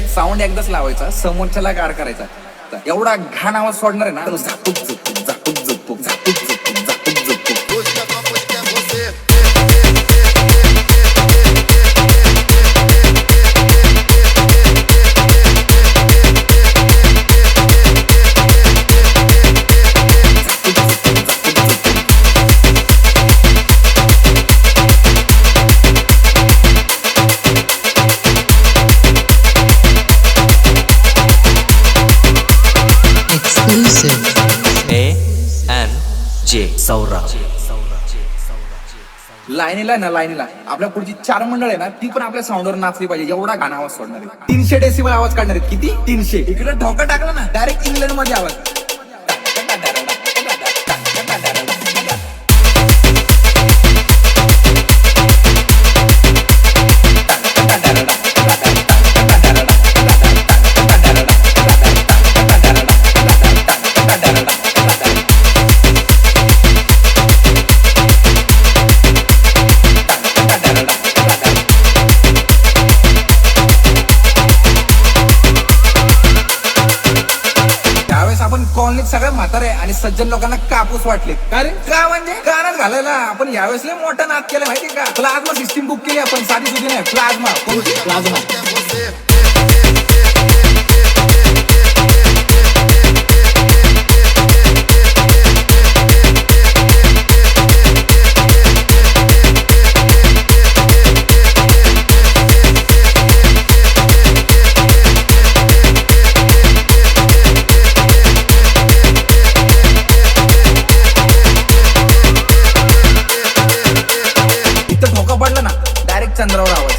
Sound एकदाच लावायचा, समोरच्याला गार करायचा. एवढा घाण आवाज सोडणार आहे ना, झापूक झुपूक झापूक झुपूक झापूक झुपूक झापूक झुपूक. Exclusive. A&J सौरभ. लाईनीला ना, लाईनीला आपल्या पुढची 4 मंडळ आहे ना, ती पण आपल्या साऊंडवर नाचली पाहिजे. एवढा घाण आवाज सोडणार आहे. 300 डेसिबल आवाज काढणार आहेत. किती? 300. इकडे ढोका टाकला ना, डायरेक्ट इंग्लंड मध्ये आवाज. आपण कॉलनीत सगळ्या म्हातारे आणि सज्जन लोकांना कापूस वाटले. कारण का म्हणजे कानात घालायला आपण यावेळेस लय मोठा नाद केला माहिती का. प्लाझ्मा सिस्टीम बुक केली आपण. साधी सुधी नाही, प्लाझ्मा. कोणती? प्लाझ्मा. पडलं ना, डायरेक्ट चंद्रावर आवाज.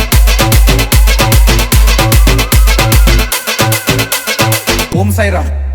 ओम साईराम.